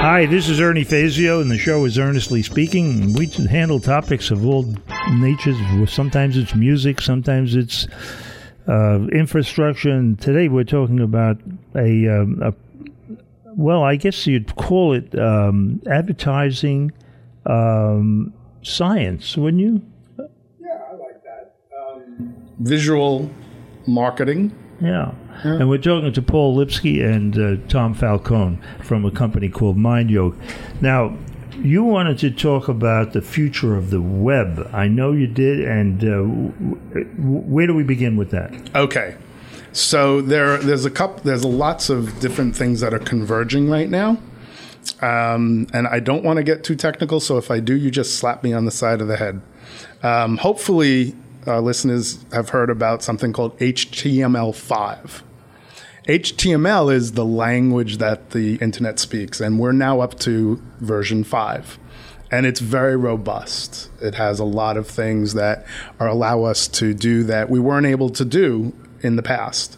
Hi, this is Ernie Fazio, and the show is Earnestly Speaking. We handle topics of all natures. Sometimes it's music, sometimes it's infrastructure, and today we're talking about well, I guess you'd call it advertising science, wouldn't you? Yeah, I like that. Visual marketing. Yeah. And we're talking to Paul Lipsky and Tom Falcone from a company called MindYoke. Now, you wanted to talk about the future of the web. I know you did, and where do we begin with that? Okay. So there's lots of different things that are converging right now. And I don't want to get too technical, so if I do, you just slap me on the side of the head. Hopefully, listeners have heard about something called HTML5. HTML is the language that the internet speaks, and we're now up to version 5. And it's very robust. It has a lot of things that allow us to do that we weren't able to do in the past.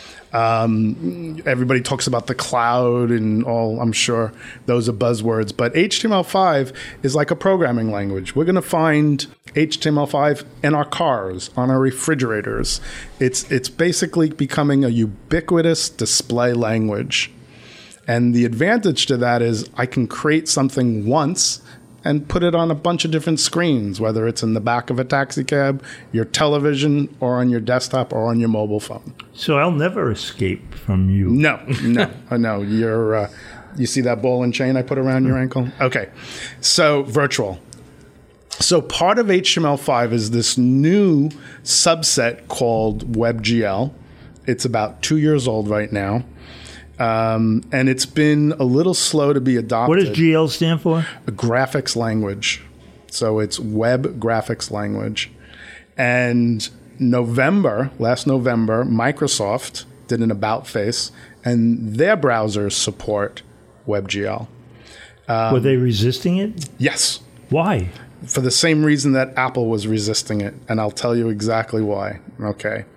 Everybody talks about the cloud and all, I'm sure those are buzzwords, but HTML5 is like a programming language. We're going to find HTML5 in our cars, on our refrigerators. It's basically becoming a ubiquitous display language. And the advantage to that is I can create something once and put it on a bunch of different screens, whether it's in the back of a taxi cab, your television, or on your desktop, or on your mobile phone. So I'll never escape from you. No. You're, you see that ball and chain I put around your ankle? Okay. So virtual. So part of HTML5 is this new subset called WebGL. It's about 2 years old right now. And it's been a little slow to be adopted. What does GL stand for? A graphics language. So it's web graphics language. And last November, Microsoft did an about face, and their browsers support WebGL. Were they resisting it? Yes. Why? For the same reason that Apple was resisting it, and I'll tell you exactly why. Okay.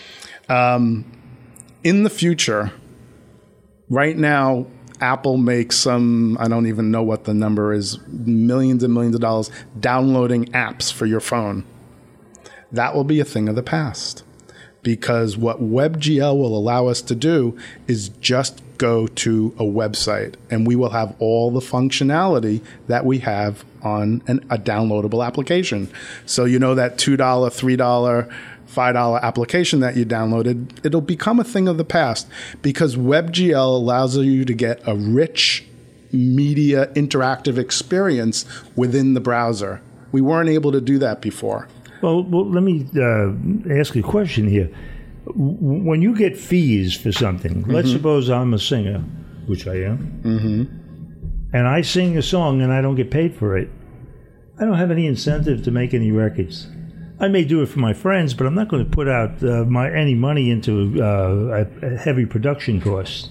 In the future, right now, Apple makes some, I don't even know what the number is, millions and millions of dollars downloading apps for your phone. That will be a thing of the past, because what WebGL will allow us to do is just go to a website, and we will have all the functionality that we have on a downloadable application. So you know that $2, $3, $5 application that you downloaded, it'll become a thing of the past, because WebGL allows you to get a rich media interactive experience within the browser. We weren't able to do that before. Well let me ask a question here. When you get fees for something, let's suppose I'm a singer, which I am, and I sing a song and I don't get paid for it, I don't have any incentive to make any records. I may do it for my friends, but I'm not going to put out any money into a heavy production costs.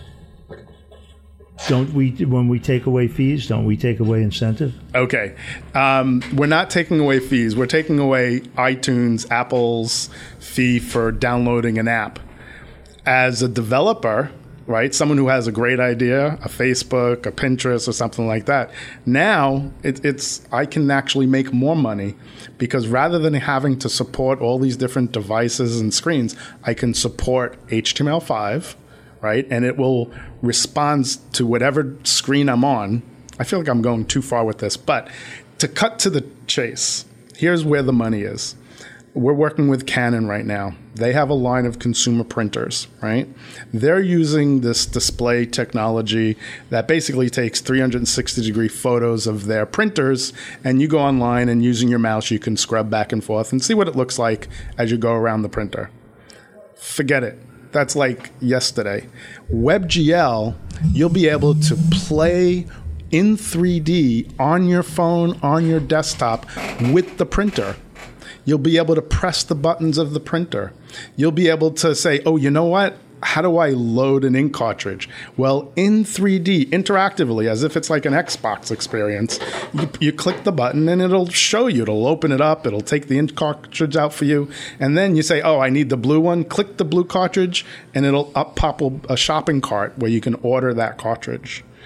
Don't we? When we take away fees, don't we take away incentive? Okay. We're not taking away fees. We're taking away iTunes, Apple's fee for downloading an app. As a developer, right, someone who has a great idea, a Facebook, a Pinterest, or something like that, now I can actually make more money, because rather than having to support all these different devices and screens, I can support HTML5, right? And it will respond to whatever screen I'm on. I feel like I'm going too far with this, but to cut to the chase, here's where the money is. We're working with Canon right now. They have a line of consumer printers, right? They're using this display technology that basically takes 360-degree photos of their printers, and you go online and using your mouse, you can scrub back and forth and see what it looks like as you go around the printer. Forget it. That's like yesterday. WebGL, you'll be able to play in 3D on your phone, on your desktop with the printer. You'll be able to press the buttons of the printer. You'll be able to say, oh, you know what? How do I load an ink cartridge? Well, in 3D, interactively, as if it's like an Xbox experience, you click the button and it'll show you. It'll open it up. It'll take the ink cartridge out for you. And then you say, oh, I need the blue one. Click the blue cartridge, and it'll pop a shopping cart where you can order that cartridge.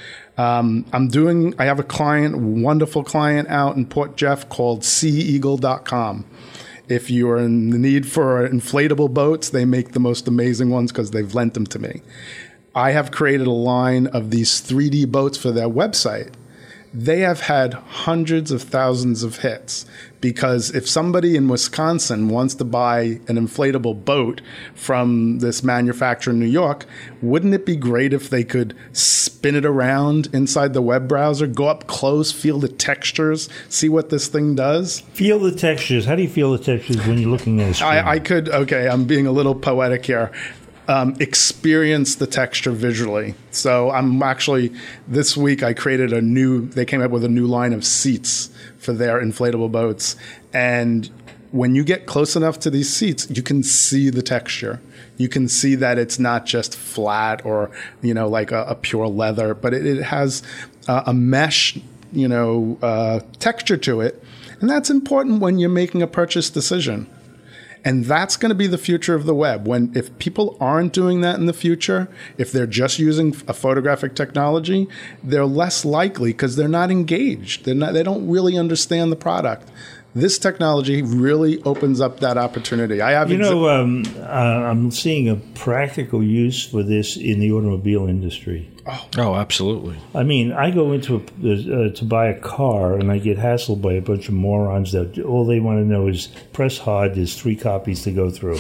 I have a client, wonderful client out in Port Jeff called SeaEagle.com. If you are in the need for inflatable boats, they make the most amazing ones because they've lent them to me. I have created a line of these 3D boats for their website. They have had hundreds of thousands of hits because if somebody in Wisconsin wants to buy an inflatable boat from this manufacturer in New York, wouldn't it be great if they could spin it around inside the web browser, go up close, feel the textures, see what this thing does? Feel the textures. How do you feel the textures when you're looking at a screen? I'm being a little poetic here. Experience the texture visually. So this week I created they came up with a new line of seats for their inflatable boats. And when you get close enough to these seats, you can see the texture. You can see that it's not just flat or, like a pure leather, but it has a mesh, texture to it. And that's important when you're making a purchase decision. And that's going to be the future of the web. If people aren't doing that in the future, if they're just using a photographic technology, they're less likely because they're not engaged. They don't really understand the product. This technology really opens up that opportunity. I'm seeing a practical use for this in the automobile industry. Oh, absolutely. I mean, I go into to buy a car and I get hassled by a bunch of morons that all they want to know is press hard. There's 3 copies to go through.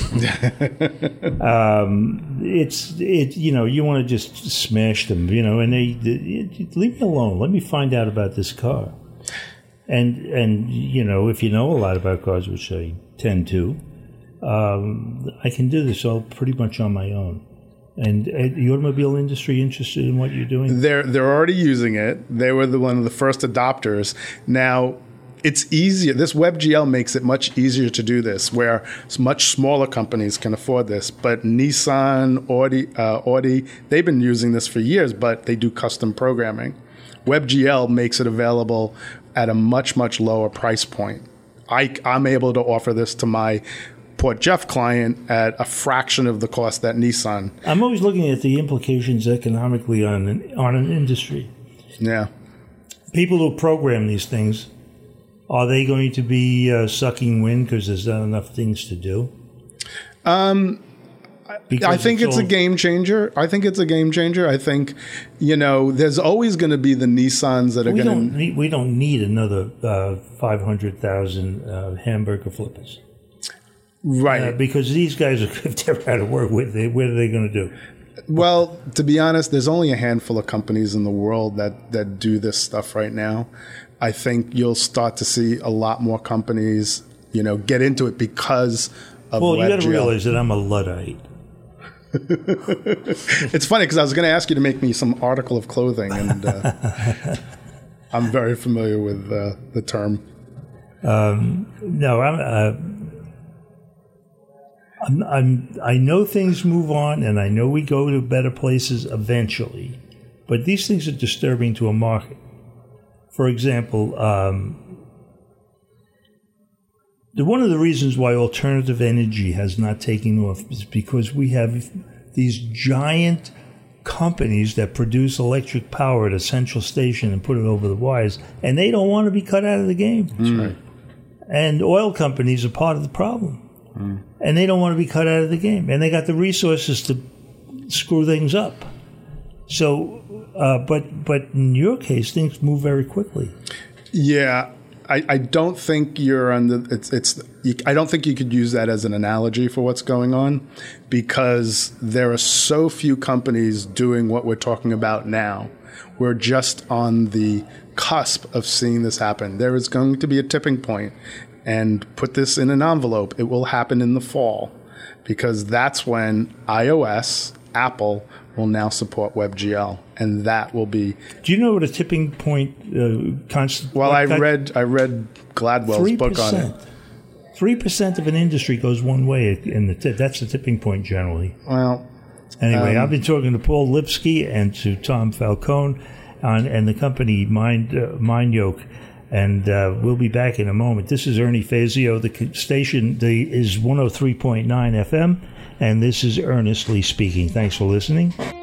You want to just smash them, and they leave me alone. Let me find out about this car. And if you know a lot about cars, which I tend to, I can do this all pretty much on my own. And the automobile industry interested in what you're doing? They're already using it. They were one of the first adopters. Now, it's easier. This WebGL makes it much easier to do this, where much smaller companies can afford this. But Nissan, Audi, they've been using this for years, but they do custom programming. WebGL makes it available at a much, much lower price point. I'm able to offer this to my Port Jeff client at a fraction of the cost that Nissan. I'm always looking at the implications economically on an industry. Yeah. People who program these things, are they going to be sucking wind because there's not enough things to do? I think it's a game changer. I think, there's always going to be the Nissans that are going to... We don't need another 500,000 hamburger flippers. Right. Because these guys, if they're out of work, what are they going to do? Well, to be honest, there's only a handful of companies in the world that do this stuff right now. I think you'll start to see a lot more companies, get into it because of WebGL. Well, you got to realize that I'm a Luddite. It's funny because I was going to ask you to make me some article of clothing, and I'm very familiar with the term. I know things move on, and I know we go to better places eventually, but these things are disturbing to a market. For example, one of the reasons why alternative energy has not taken off is because we have these giant companies that produce electric power at a central station and put it over the wires, and they don't want to be cut out of the game. That's right. And oil companies are part of the problem. And they don't want to be cut out of the game. And they got the resources to screw things up. So, but in your case, things move very quickly. Yeah. I don't think you're on I don't think you could use that as an analogy for what's going on, because there are so few companies doing what we're talking about now. We're just on the cusp of seeing this happen. There is going to be a tipping point. And put this in an envelope. It will happen in the fall, because that's when iOS, Apple, will now support WebGL, and that will be. Do you know what a tipping point? Well, I read Gladwell's 3%. Book on it. 3% of an industry goes one way, that's the tipping point generally. Well, anyway, I've been talking to Paul Lipsky and to Tom Falcone, and the company MindYoke. And we'll be back in a moment. This is Ernie Fazio. The station is 103.9 FM, and this is Earnestly Speaking. Thanks for listening.